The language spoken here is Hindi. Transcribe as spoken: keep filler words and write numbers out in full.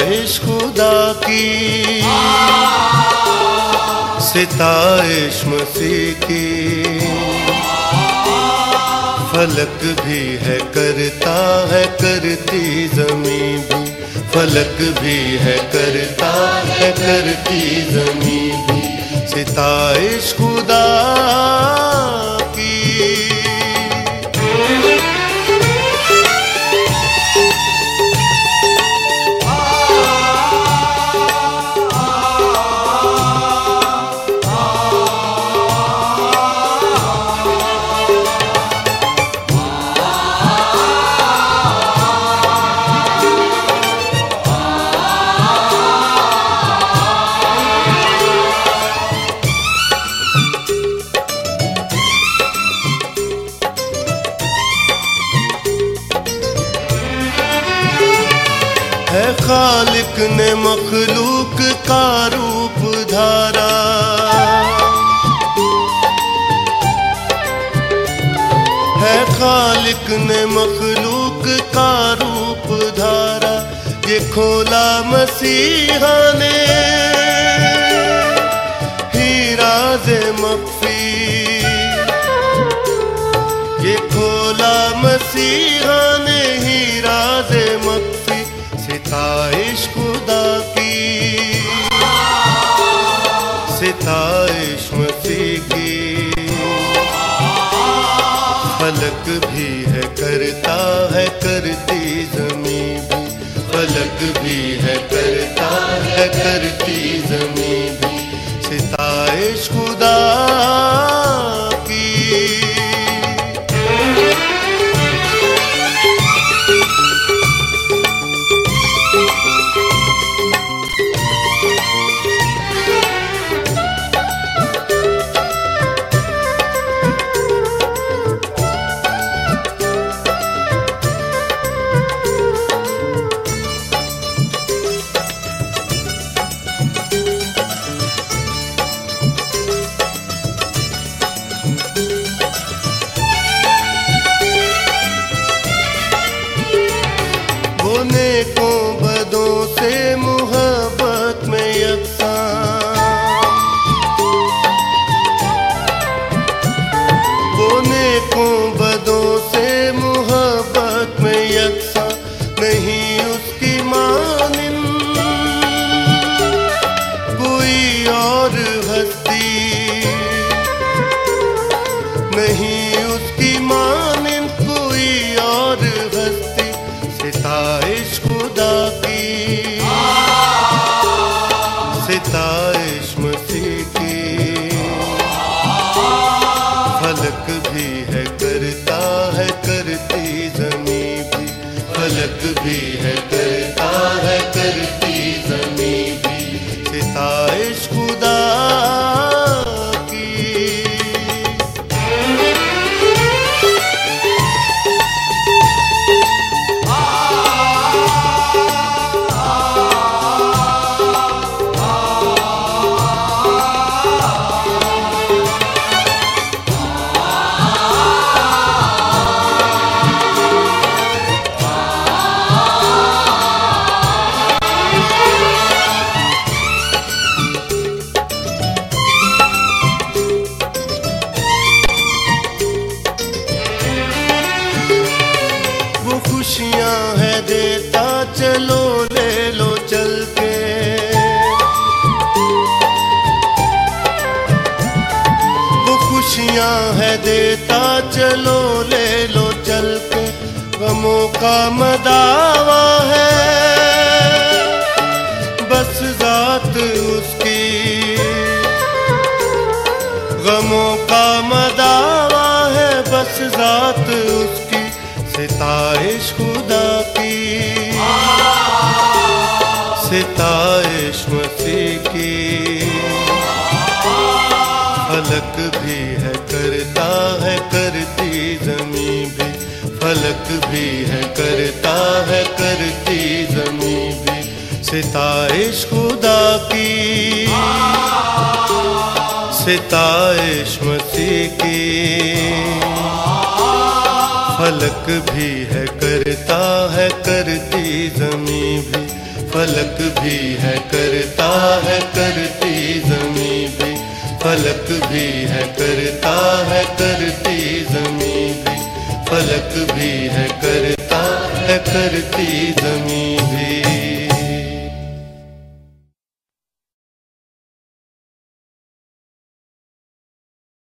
सिताइश खुदा की, सिताइश मसीह की। फलक भी है करता है करती ज़मीं भी, फलक भी है करता है करती ज़मीं भी, सिताइश खुदा की। है खालिक ने मखलूक का रूप धारा, है खालिक ने मखलूक का रूप धारा। ये खोला मसीहा ने ही राज़े मख्फी, ये खोला मसीहा ने ही राज़े मख्फी, सिताइश खुदा की, सिताइश मसीह की। फलक भी है करता है करती ज़मीं भी, फलक भी है करता है करती ज़मीं भी, सिताइश खुदा की। नेकों बदों से मुहब्बत में यकसां, वो नेकों बदों से मुहब्बत में यकसां, नहीं उसकी मानिंद कोई और हस्ती, नहीं उसकी मानिंद कोई और हस्ती, सिताइश खुदा की, सिताइश मसीह की। फलक भी है करता है करती ज़मीं भी, फलक भी है करता है करती ज़मीं भी, सिताइश खुदा की। खुशियां है देता चलो ले लो चल के, वो खुशियां है देता चलो ले लो चल के। गमों का मदावा है बस जात उसकी, गमों का मदावा है बस जात उसकी, सिताइश खुदा की, सिताइश मसीह की। फलक भी है करता है करती ज़मीं भी, फलक भी है करता है करती ज़मीं भी, सिताइश खुदा की, सिताइश मसीह की। फलक भी है करता है करती ज़मीं भी, फलक भी है करता है करती ज़मीं भी, फलक भी है करता है करती ज़मीं भी, फलक भी है करता है करती